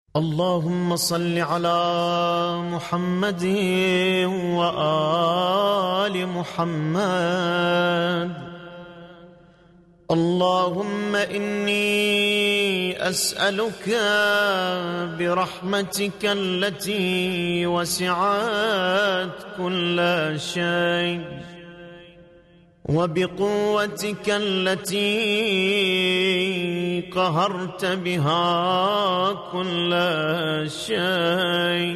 اللهم صل على محمد وآل محمد. اللهم إني أسألك برحمتك التي وسعت كل شيء وبقوتك التي قهرت بها كل شيء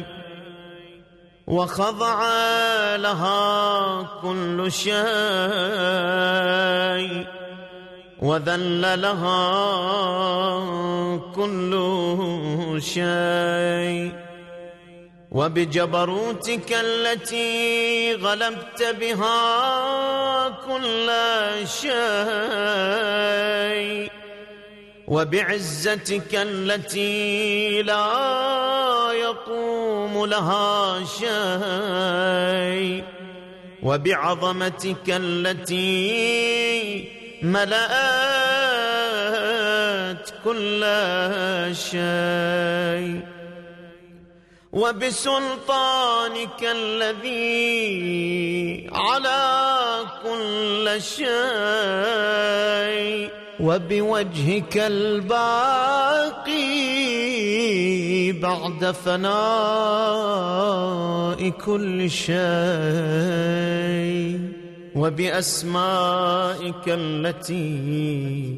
وخضع لها كل شيء وذل لها كل شيء وبجبروتك التي غلبت بها كل شيء وبعزتك التي لا يقوم لها شيء وبعظمتك التي ملأت كل شيء وبسلطانك الذي على كل شيء وبوجهك الباقي بعد فناء كل شيء وبأسمائك التي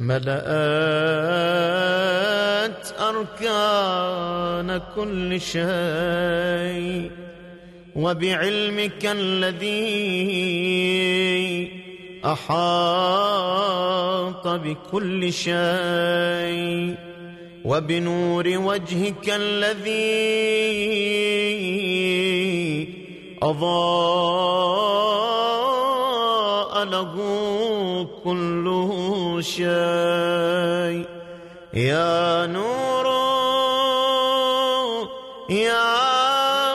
ملأت أركان كل شيء وبعلمك الذي أحاط بكل شيء وبنور وجهك الذي أضاء له كل شيء. يا نور يا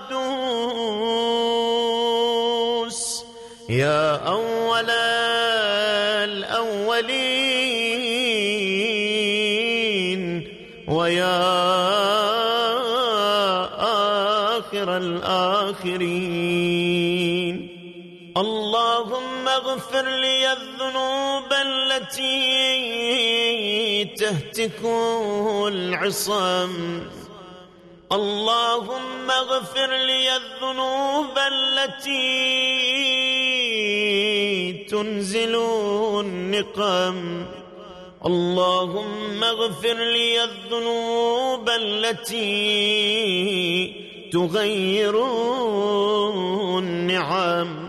قدوس يا أول الأولين ويا آخر الآخرين. اللهم اغفر لي الذنوب التي تهتك العصم. اللهم اغفر لي الذنوب التي تنزل النقم. اللهم اغفر لي الذنوب التي تغير النعم.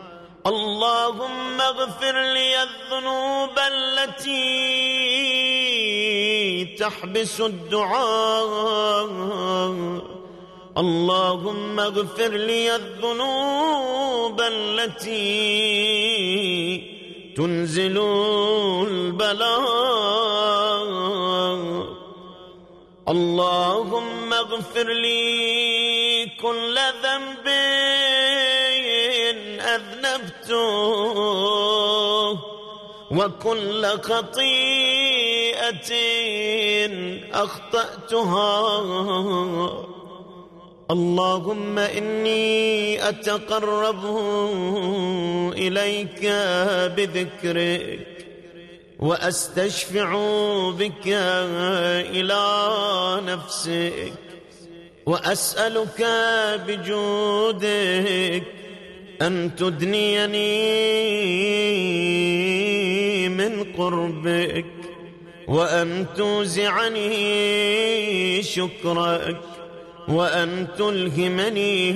اللهم اغفر لي الذنوب التي تحبس الدعاء. اللهم اغفر لي الذنوب التي تنزل البلاء. اللهم اغفر لي كل ذنب أذنبته وكل خطيئة أخطأتها. اللهم إني أتقرب إليك بذكرك وأستشفع بك إلى نفسك وأسألك بجودك أن تدنيني من قربك وأن توزعني شكرك وأن تلهمني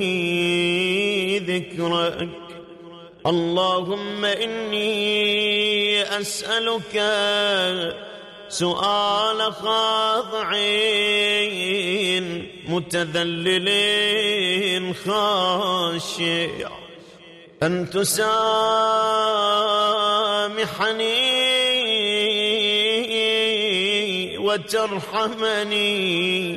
ذكرك. اللهم إني أسألك سؤال خاضع متذلل خاشع أن تسامحني وترحمني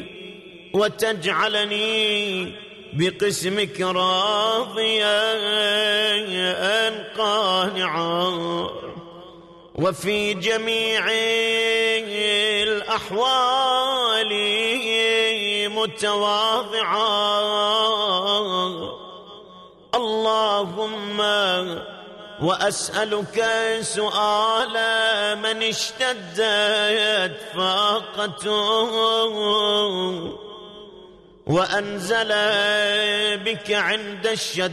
وتجعلني بقسمك راضيا قانعا وفي جميع الأحوال متواضعا اللهم وأسألك سؤال من اشتدت فاقته وأنزل بك عند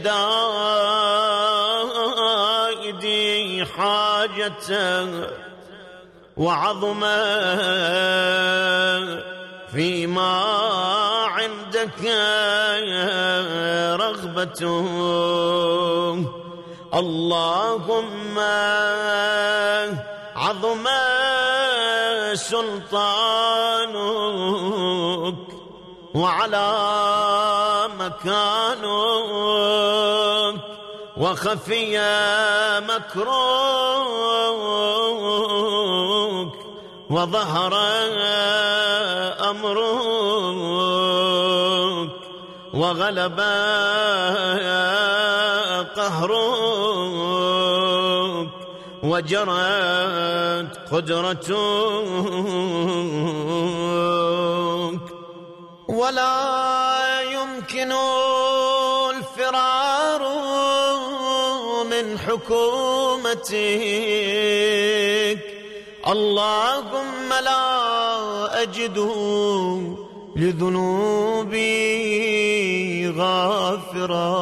الشدائد حاجته وعظم فيما عندك رغبته اللهم عظم سلطانك وعلى مكانك وخفي مكرك وظهر أمرك وغلب قهرك وجرت قدرتك ولا يمكن الفرار من حكومتك اللهم لا أجد لذنوبي غافرا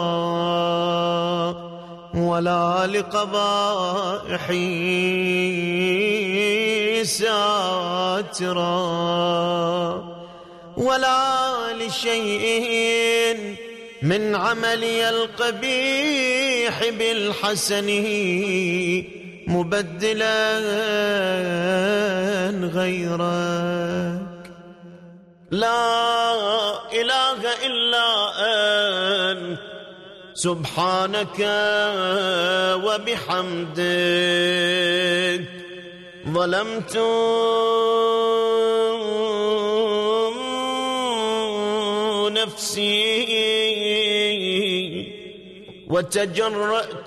ولا لقبائحي ساترا ولا لشيء من عملي القبيح بالحسن مبدلا غيرك لا إله إلا أنت سبحانك وبحمدك ظلمت نفسي وتجرأت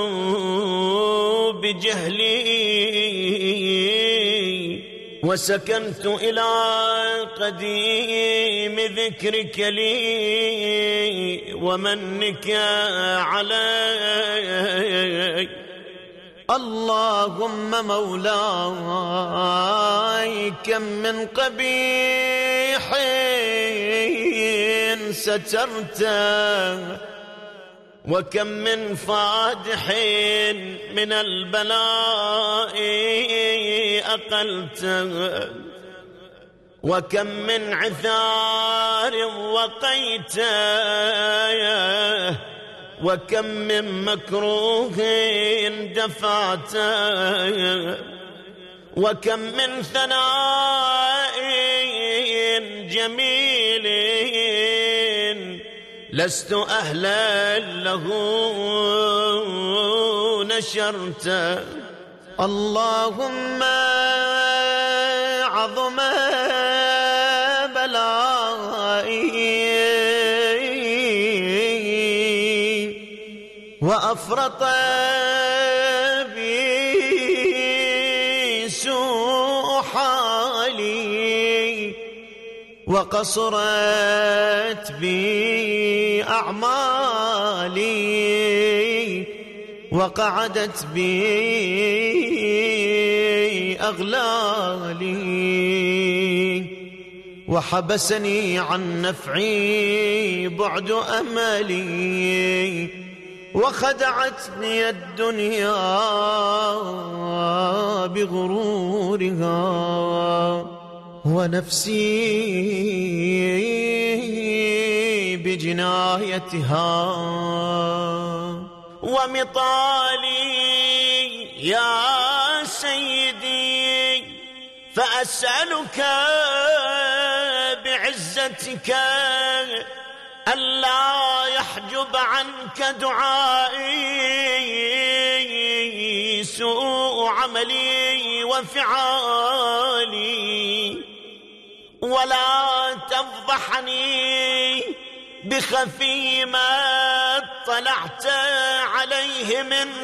بجهلي وسكنت إلى قديم ذكرك لي ومنك علي اللهم مولاي كم من قبيح سترته وكم من فادح من البلاء أقلته وكم من عثار وقيته وكم من مكروه دفعته وكم من ثناء جميل لست أهلا له نشرته اللهم عظم بلائي وأفرط بي سوء حالي وقصرت بي أعمالي وقعدت بي أغلالي وحبسني عن نفعي بعد أملي وخدعتني الدنيا بغرورها ونفسي بجنايتها ومطالي يا سيدي فأسألك بعزتك ألا يحجب عنك دعائي سوء عملي وفعالي ولا تفضحني بخفي ما اطلعت عليه من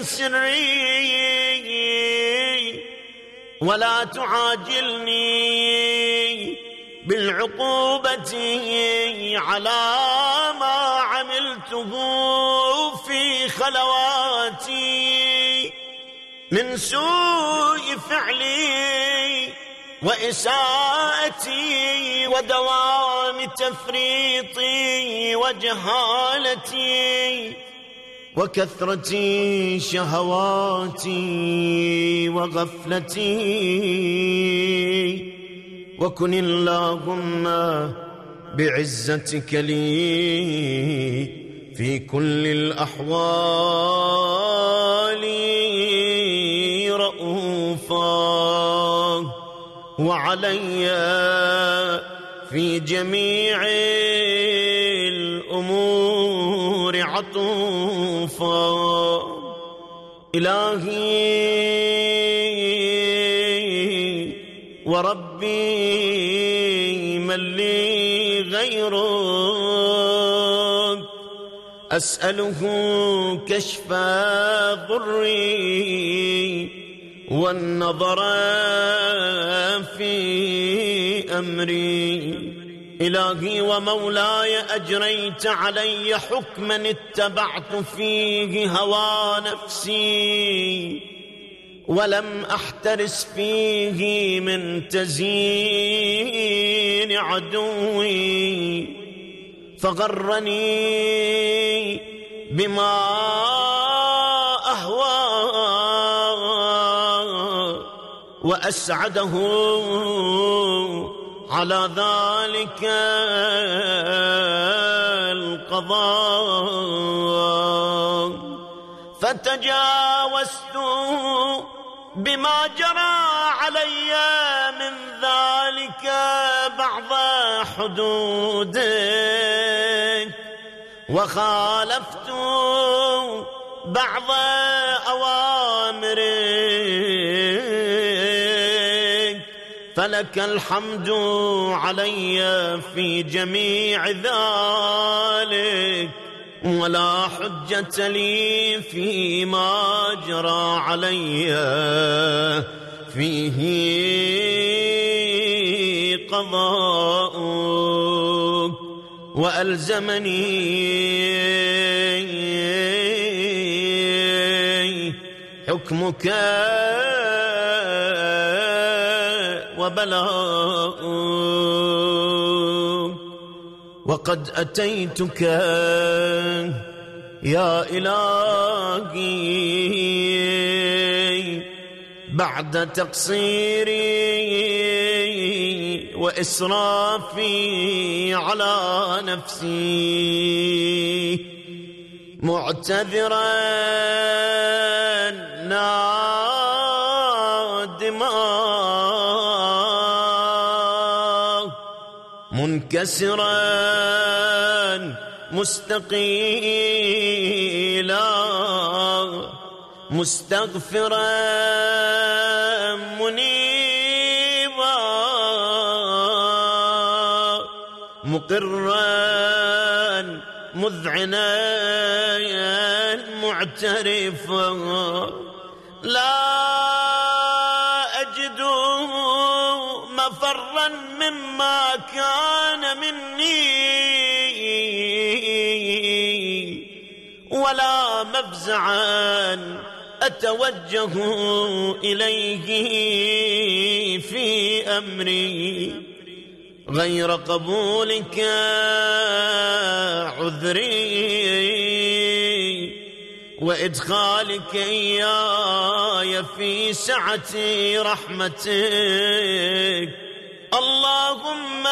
سري ولا تعاجلني بالعقوبة على ما عملته في خلواتي من سوء فعلي وإساءتي ودوام تفريطي وجهالتي وكثرة شهواتي وغفلتي. وكن اللهم بعزتك لي في كل الأحوال رؤوفا وعلي في جميع الأمور عطوفا. إلهي وربي من لي غيرك أسأله كشف ضري والنظر في أمري. إلهي ومولاي أجريت علي حكما اتبعت فيه هوى نفسي ولم أحترس فيه من تزيين عدوي فغرني بما أهوى وأسعده على ذلك القضاء فتجاوزت بما جرى علي من ذلك بعض حدودك وخالفت بعض أوامرك فلك الحمد علي في جميع ذلك ولا حجة لي فيما جرى علي فيه قضاؤك وألزمني حكمك وبلاؤك. وقد أتيتك يا إلهي بعد تقصيري وإسرافي على نفسي معتذرا نادما منكسرا مستقيلا مستغفرا منيبا مقرا مذعنا معترفا لا أجد مفرا مما كان مني ولا مفزعا أتوجه إليه في أمري غير قبولك عذري وإدخالك إياي في سعة رحمتك. اللهم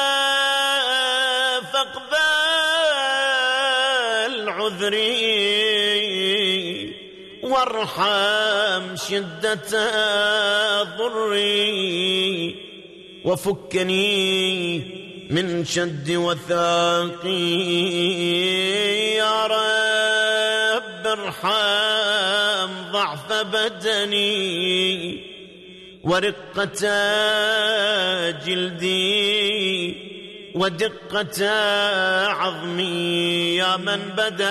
فاقبل عذري وارحم شدة ضري وفكني من شد وثاقي يا رب ارحم ضعف بدني ورقة جلدي ودقة عظمي يا من بدأ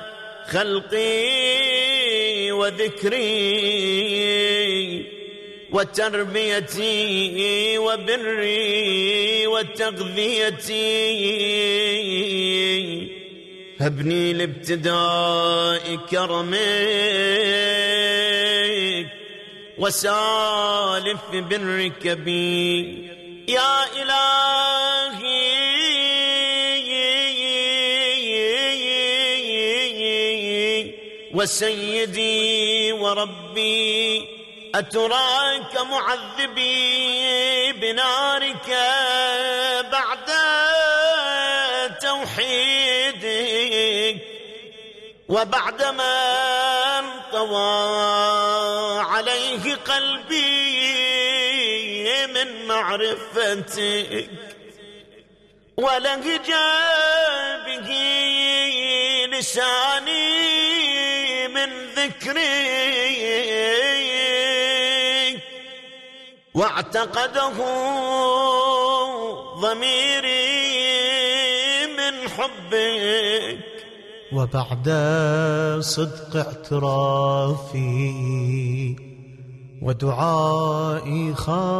خلقي وذكري وتربيتي وبري وتغذيتي. هبني لابتداء كرمك وسالف برك بي يا إلهي. وسيدي وربي أتراك معذبي بنارك بعد توحيدك، وبعدما انطوى عليه قلبي من معرفتك، ولهج به لساني من ذكرك، واعتقده ضميري من حبك. وبعد صدق اعترافي ودعائي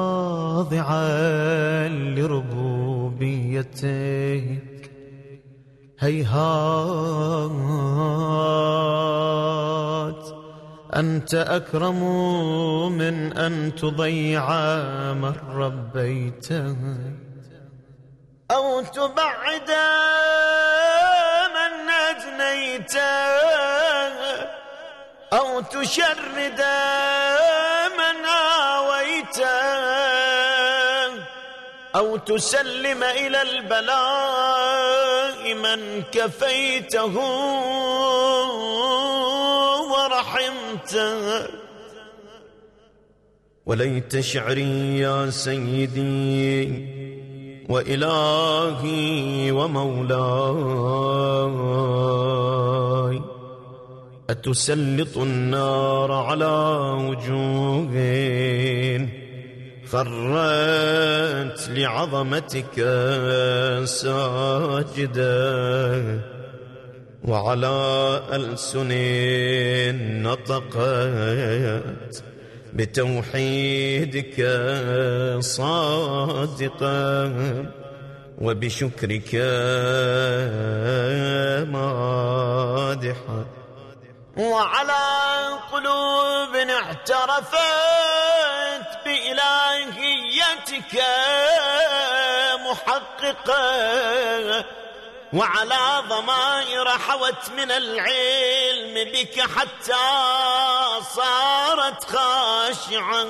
خاضعا لربوبيتك، هيهات أنت أكرم من أن تضيع من ربيته، أو تبعد من أجنيته، أو تشرد من آويته، أو تسلم إلى البلاء من كفيته ورحمته. وليت شعري يا سيدي وإلهي ومولاي، أتسلط النار على وجوه خرت لعظمتك ساجدة، وعلى ألسن نطقت بتوحيدك صادقا، وبشكرك مادحا، وعلى قلوب اعترفت بإلهيتك محققة، وعلى ضمائر حوت من العلم بك حتى صارت خاشعة،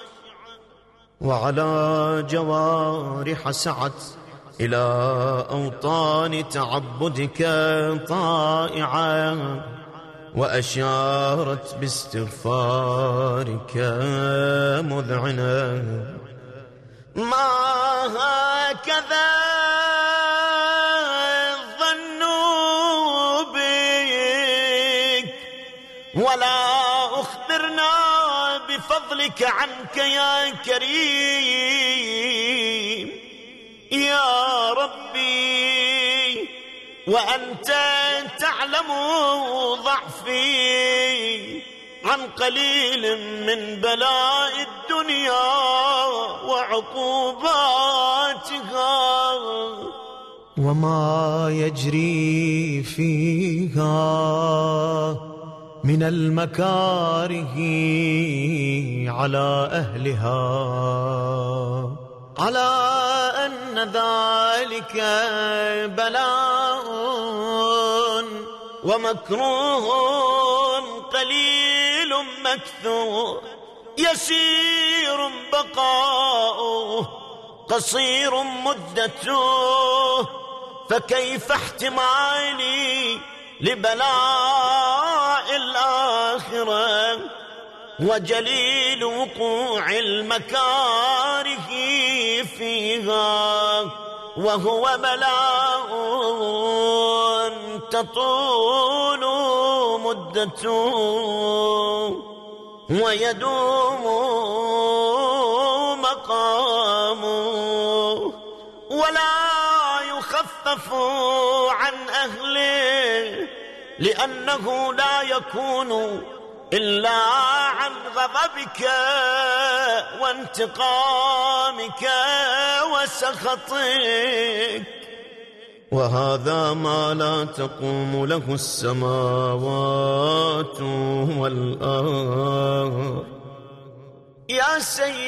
وعلى جوارح سعت إلى أوطان تعبدك طائعة، وأشارت باستغفارك مذعنة. ما هكذا الظن بك، ولا أخبرنا بفضلك عنك يا كريم يا ربي، وأنت تعلم ضعفي عن قليل من بلاء الدنيا وعقوباتها، وما يجري فيها من المكاره على أهلها، على أن ذلك بلاء ومكروه قليل مكثور، يسير بقاؤه قصير مدته، فكيف احتمالي لبلاء الآخرة، وجليل وقوع المكاره فيها، وهو بلاء تطول مدته ويدوم مقامه، ولا يخفف عن أهله، لأنه لا يكون إلا عن غضبك وانتقامك وسخطك، وهذا ما لا تقوم له السماوات والأرض. يا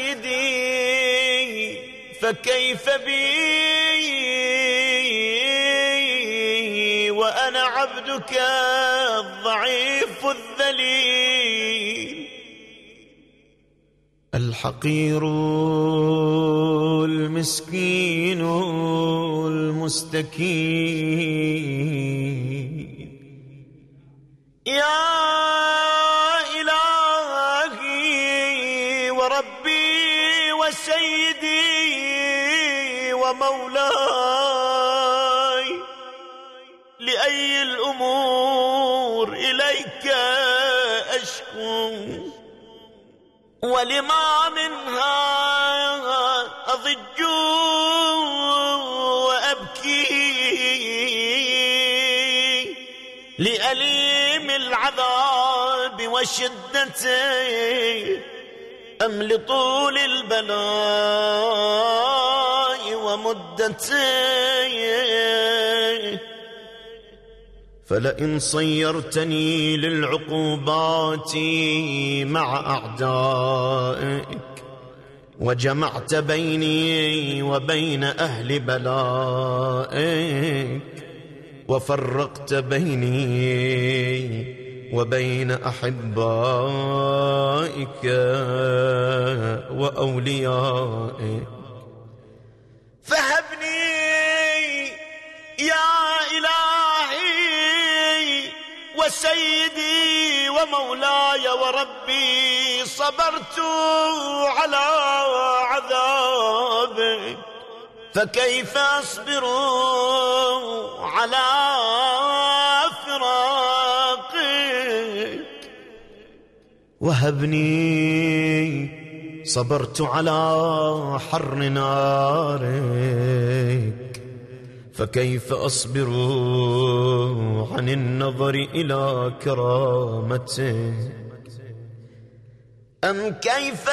سيدي فكيف بي وأنا عبدك الضعيف الذليل، الحقير المسكين المستكين. يا إلهي وربي وسيدي ومولاي، لأي الأمور إليك أشكو، ولما منها أضج وأبكي، لأليم العذاب وشدته أم لطول البلاء ومدته؟ فلئن صيرتني للعقوبات مع أعدائك، وجمعت بيني وبين أهل بلائك، وفرقت بيني وبين أحبائك وأوليائك، فهبني يا إلهي وسيدي ومولاي وربي، صبرت على عذابك، فكيف أصبر على فراقك؟ وهبني صبرت على حر نارك، فكيف أصبر عن النظر إلى كرامتك؟ أم كيف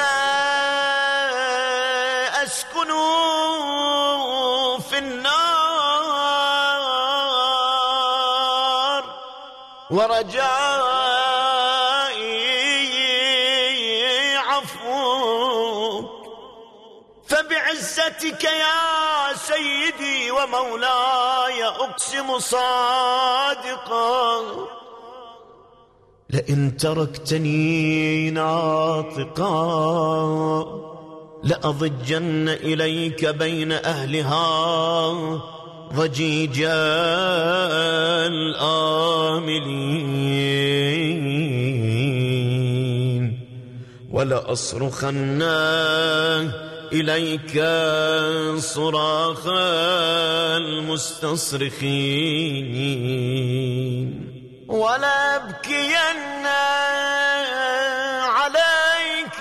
أسكن في النار ورجائي عفوك؟ فبعزتك يا سيدي ومولاي أقسم صادقا، لئن تركتني ناطقا لأضجن إليك بين أهلها ضجيج الآملين، ولأصرخن إليك صراخ المستصرخين، ولأبكين عليك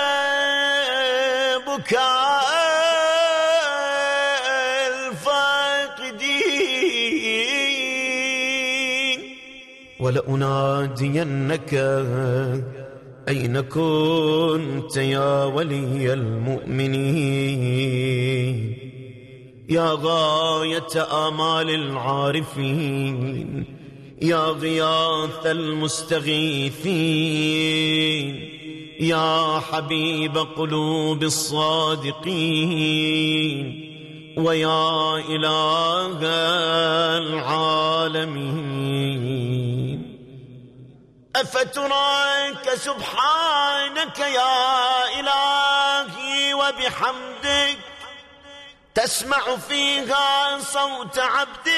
بكاء الفاقدين، ولأنادينك أين كنت يا ولي المؤمنين، يا غاية آمال العارفين، يا غياث المستغيثين، يا حبيب قلوب الصادقين، ويا إله العالمين. أفتراك سبحانك يا إلهي وبحمدك تسمع فيها صوت عبد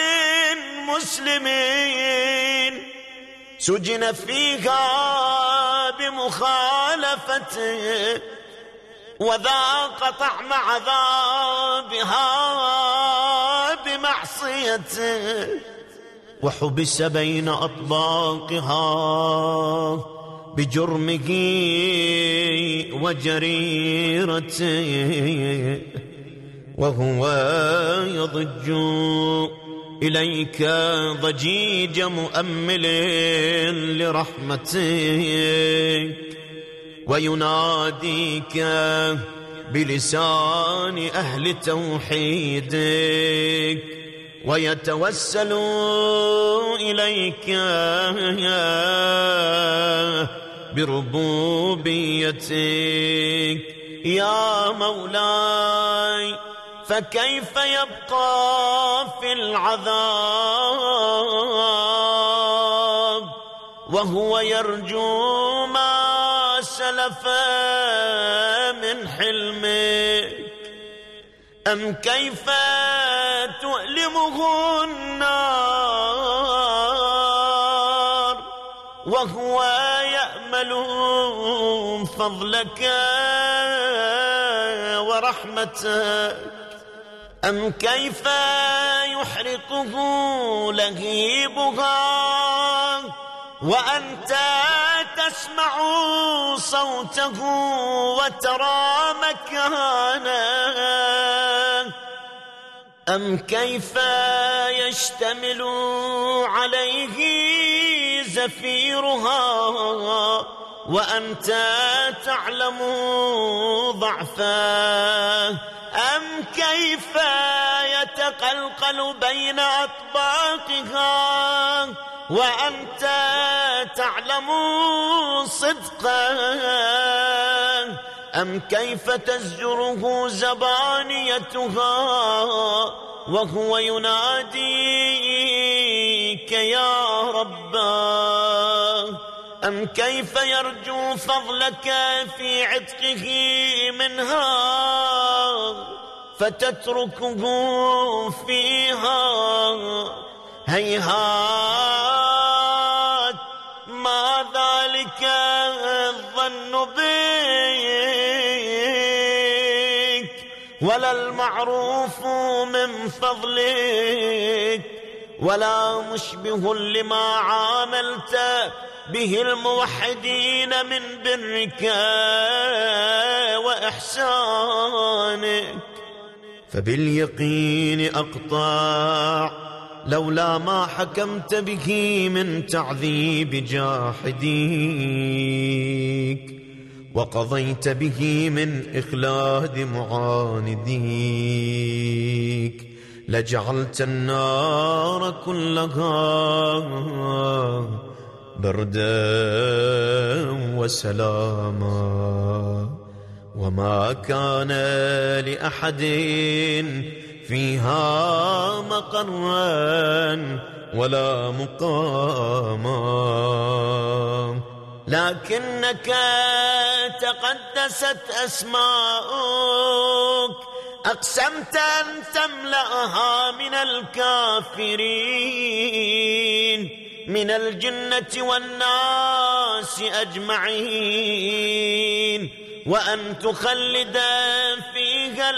مسلمين سجن فيها بمخالفته، وذاق طعم عذابها بمعصيته، وحبس بين أطباقها بجرمه وجريرته، وهو يضج إليك ضجيج مؤمل لرحمتك، ويناديك بلسان أهل توحيدك، ويتوسل إليك بربوبيتك. يا مولاي، فكيف يبقى في العذاب وهو يرجو ما سلف من حلمك؟ أم كيف تؤلمه النار وهو يأمل فضلك ورحمتك؟ أم كيف يحرقه لهيبها وأنت تسمع صوته وترى مكانه؟ أم كيف يشتمل عليه زفيرها وأنت تعلم ضعفه؟ أم كيف يتقلقل بين أطباقها وأنت تعلم صدقه؟ أم كيف تزجره زبانيتها وهو يناديك يا رباه؟ أم كيف يرجو فضلك في عتقه منها فتتركه فيها؟ هيهات ما ذلك الظن بك ولا المعروف من فضلك، ولا مشبه لما عاملت به الموحدين من برك وإحسانك. فباليقين أقطع لولا ما حكمت به من تعذيب جاحديك، وقضيت به من إخلاد معانديك، لجعلت النار كلها بردا وسلاما، وما كان لأحد فيها مقرا ولا مقاما، لكنك تقدست أسماؤك، أقسمت أن تملأها من الكافرين من الجنة والناس أجمعين، وأن تخلد فيها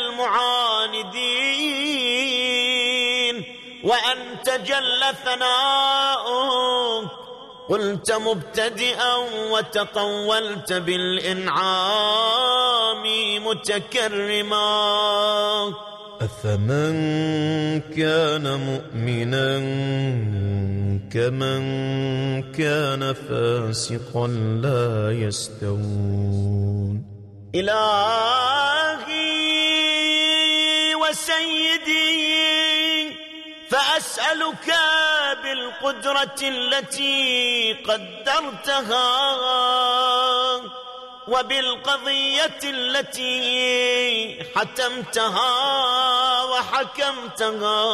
المعاندين، وأن تجل ثناؤك. قلت مبتدئا وتقولت بالإنعام متكرما. أفمن كان مؤمنا كمن كان فاسقا لا يستوون. إلهي وسيدي، فأسألك بالقدرة التي قدرتها وبالقضية التي حتمتها وحكمتها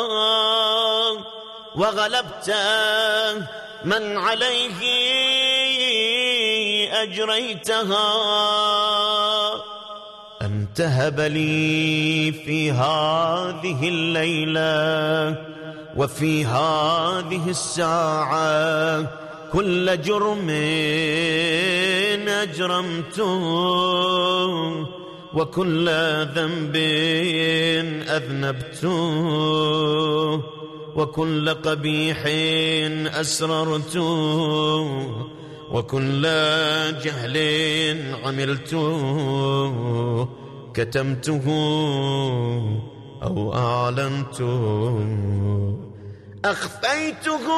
وغلبت من عليه أجريتها، أن تهب لي في هذه الليلة وفي هذه الساعة كل جرم أجرمته وكل ذنب أذنبته وكل قبيح أسررته وكل جهل عملته كتمته أو أعلنته أخفيته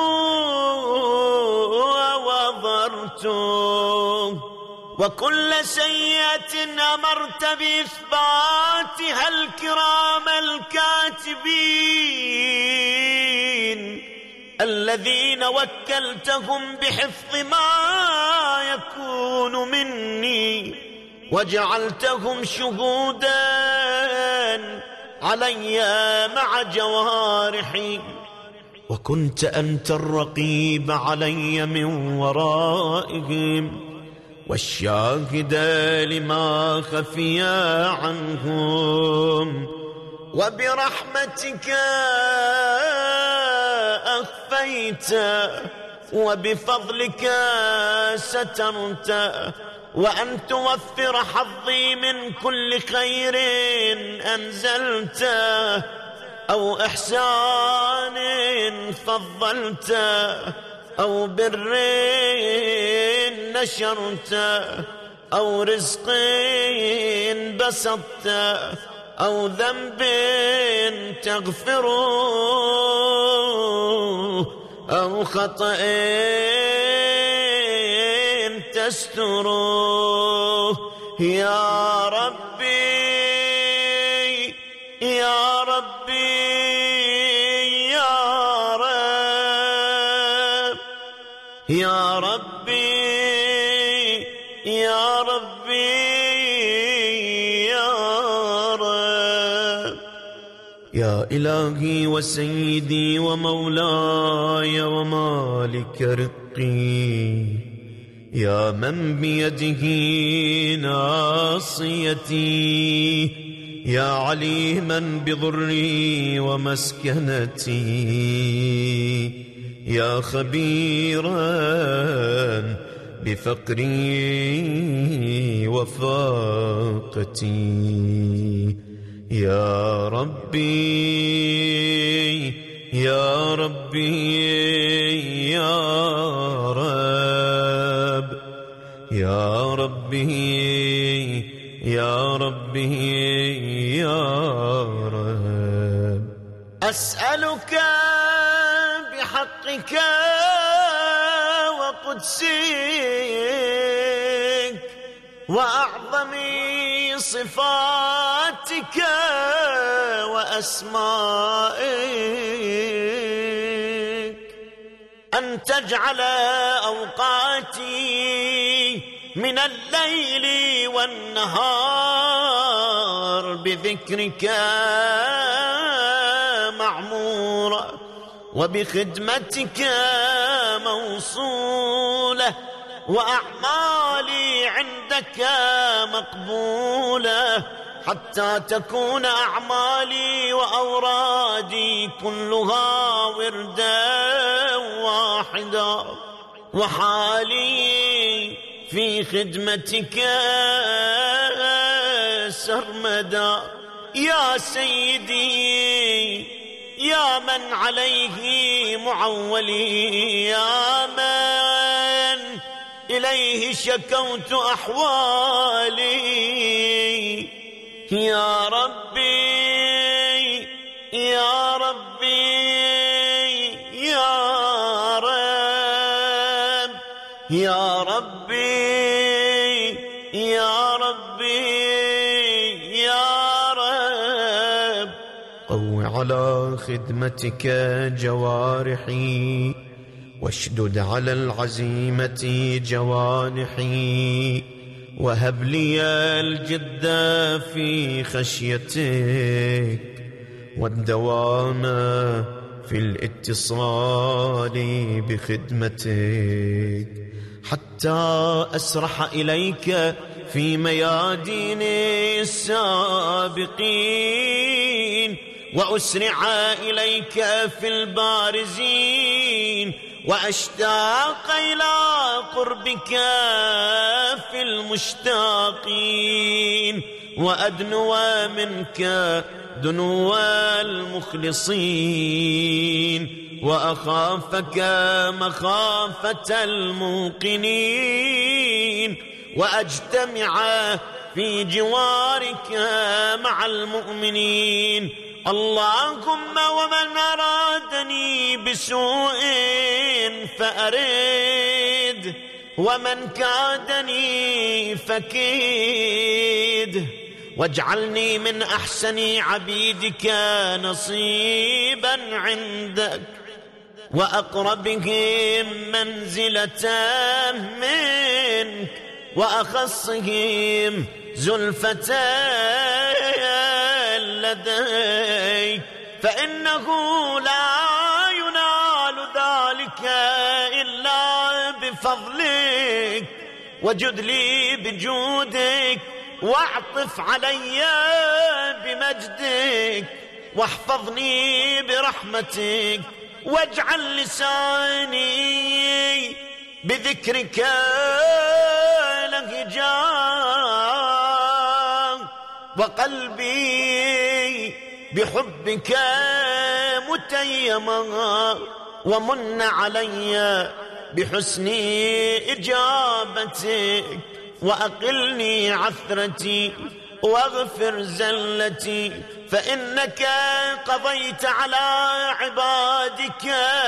ووضرته، وكل سيئة أمرت بإثباتها الكرام الكاتبين الذين وكلتهم بحفظ ما يكون مني، وجعلتهم شهودا علي مع جوارحي، وكنت أنت الرقيب علي من ورائهم والشاهد لما خفي عنهم، وبرحمتك أخفيت وبفضلك سترت، وأن توفر حظي من كل خير أنزلت أو إحسان فضلت أو بر نشرت أو رزق بسطت أو ذنب تغفره أو خطأ تستره يا ربي يا ربي يا رب يا ربي يا ربي يا رب. يا إلهي وسيدي ومولاي ومالك رقي، يا من بيده ناصيتي، يا عليما بضري ومسكنتي، يا خبيرا بفقري وفاقتي، يا ربي يا ربي يا رب يا ربي يا ربي يا رب. أسألك بحقك وقدسك وأعظم صفاتك وأسمائك أن تجعل أوقاتي من الليل والنهار بذكرك معمورة، وبخدمتك موصولة، وأعمالي عندك مقبولة، حتى تكون أعمالي وأورادي كلها وردا واحدا، وحالي في خدمتك سرمدا. يا سيدي يا من عليه معولي، يا من إليه شكوت أحوالي، يا ربي يا ربي يا رب يا ربي يا ربي يا رب. قو على خدمتك جوارحي، واشدد على العزيمة جوانحي، وهب لي الجد في خشيتك والدوام في الاتصال بخدمتك، حتى أسرح إليك في ميادين السابقين، وأسرع إليك في البارزين، وأشتاق إلى قربك في المشتاقين، وأدنو منك دنو المخلصين، وأخافك مخافة الموقنين، وأجتمع في جوارك مع المؤمنين. اللهم ومن أراد كادني بسوء فأرد، ومن كادني فكيد، واجعلني من أحسن عبيدك نصيبا عندك، وأقربهم منزلة منك، وأخصهم زلفة لديك، فإنه لا ينال ذلك إلا بفضلك، وجد لي بجودك، واعطف علي بمجدك، واحفظني برحمتك، واجعل لساني بذكرك لهجا، وقلبي بحبك متيما، ومن علي بحسن إجابتك، وأقلني عثرتي واغفر زلتي، فإنك قضيت على عبادك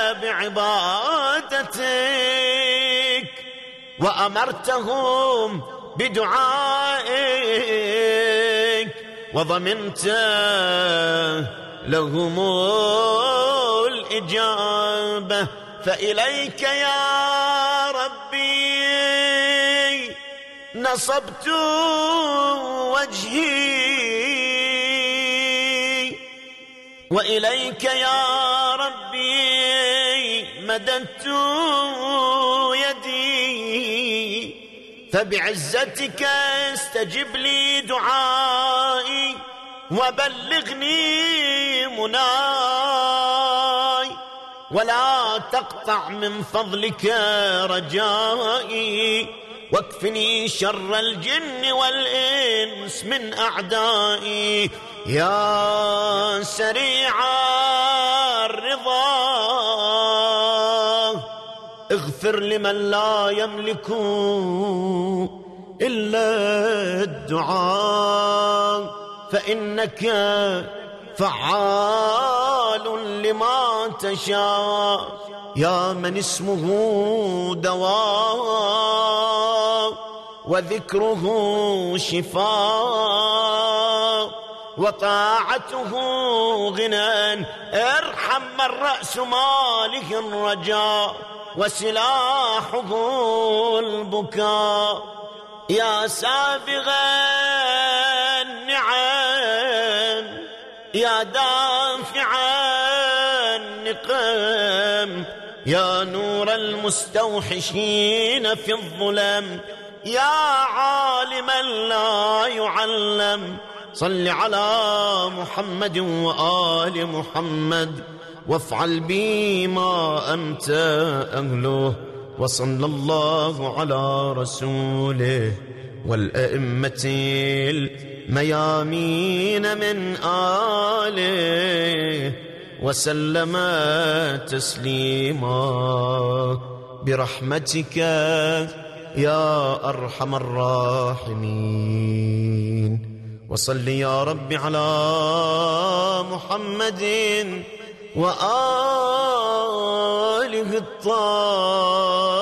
بعبادتك، وأمرتهم بدعائك، وضمنت لهم الإجابة، فإليك يا ربي نصبت وجهي، وإليك يا ربي مددت يدي، فبعزتك استجب لي دعائي، وبلغني مناي، ولا تقطع من فضلك رجائي، واكفني شر الجن والإنس من أعدائي، يا سريع الرضا اغفر لمن لا يملك إلا الدعاء، فإنك فعال لما تشاء، يا من اسمه دواء، وذكره شفاء، وطاعته غنى، ارحم من رأس ماله الرجاء، وسلاحه البكاء، يا سابغ النعم، يا دافع النقم، يا نور المستوحشين في الظلم، يا عالما لا يعلم، صل على محمد وآل محمد، وافعل بي ما أنت أهله، وصلى الله على رسوله والأئمة الميامين من آله، وسلم تسليما برحمتك يا أرحم الراحمين. وصل يا رب على محمد وآله الطاهرين